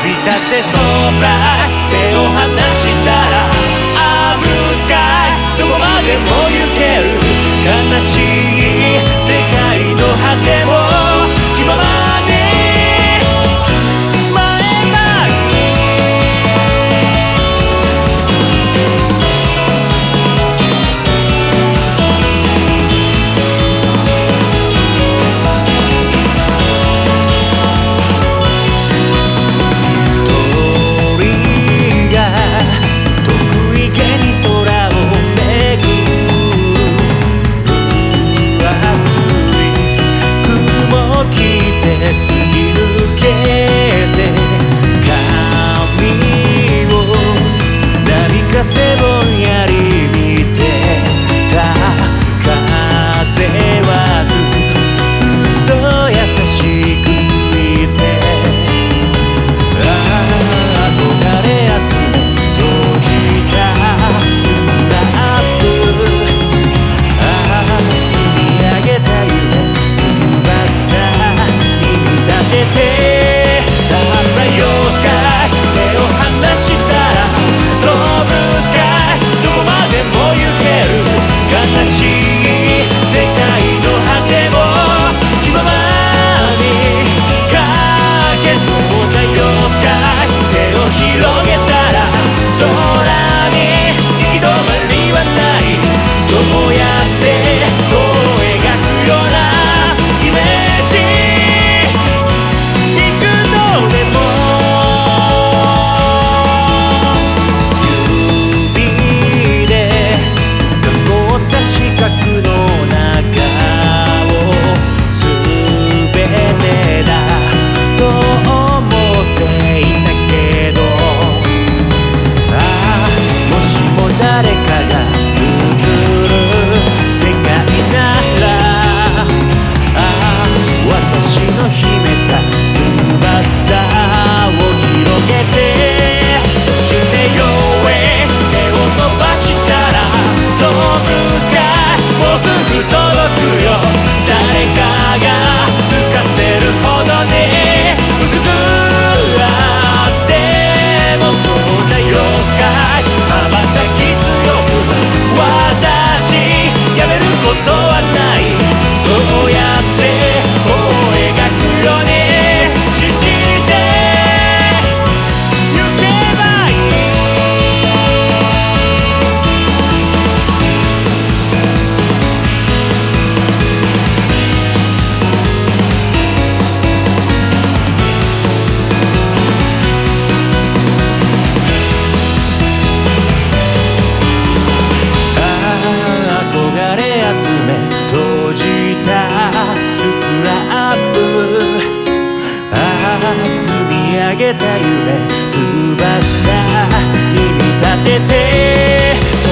び立って空手を離したらアムスカイどこまでも行ける悲しい世界の果ても気ままにせぼんやり見てた風はずっと優しく吹いて憧れ集め閉じたスラップ積み上げた夢翼に見立ててサプライオスカイ手を離したら悲しい世界の果ても気ままにかけそうな夜スカイ手を広げたら空に行き止まりはないそうやってこう描くようなイメージ幾度でも四角の中を全てだと思っていたけどもしも誰かが作る世界なら私の秘めた翼を広げてそして夜へ手を伸ばしたらそうもうすぐ届くよ誰かが透かせるほどに薄くあってもそうだよスカイ羽ばたき強く私やめることはないそうやってこう描くように信じて行けばいい閉じたスクラップ積み上げた夢翼に見立てて